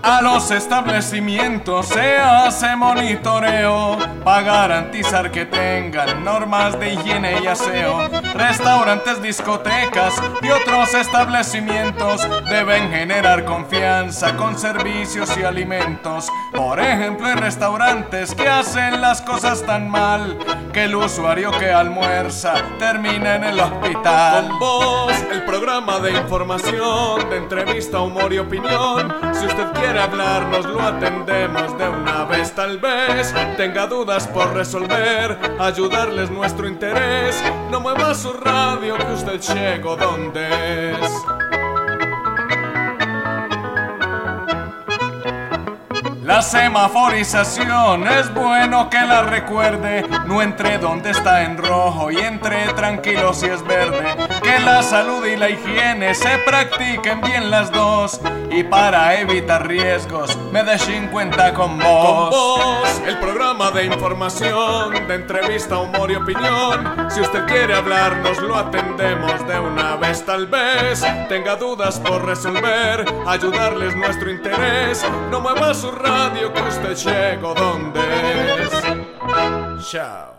A los establecimientos se hace monitoreo para garantizar que tengan normas de higiene y aseo. Restaurantes, discotecas y otros establecimientos deben generar confianza con servicios y alimentos. Por ejemplo, hay restaurantes que hacen las cosas tan mal que el usuario que almuerza termina en el hospital. Con Voz, el programa de información, de entrevista, humor y opinión. Si usted quiere hablar, nos lo atendemos de una vez. Tal vez tenga dudas por resolver, ayudarles nuestro interés. No mueva su radio que usted llegó donde es. La semaforización es bueno que la recuerde. No entre donde está en rojo y entre tranquilo si es verde. Que la salud y la higiene se practiquen bien las dos. Y para evitar riesgos, Medellín cuenta con Voz. Con Voz, el programa de información, de entrevista, humor y opinión. Si usted quiere hablar, nos lo atendemos de una vez. Tal vez tenga dudas por resolver, ayudarles nuestro interés. No mueva su radio que usted llegó donde es. Chao.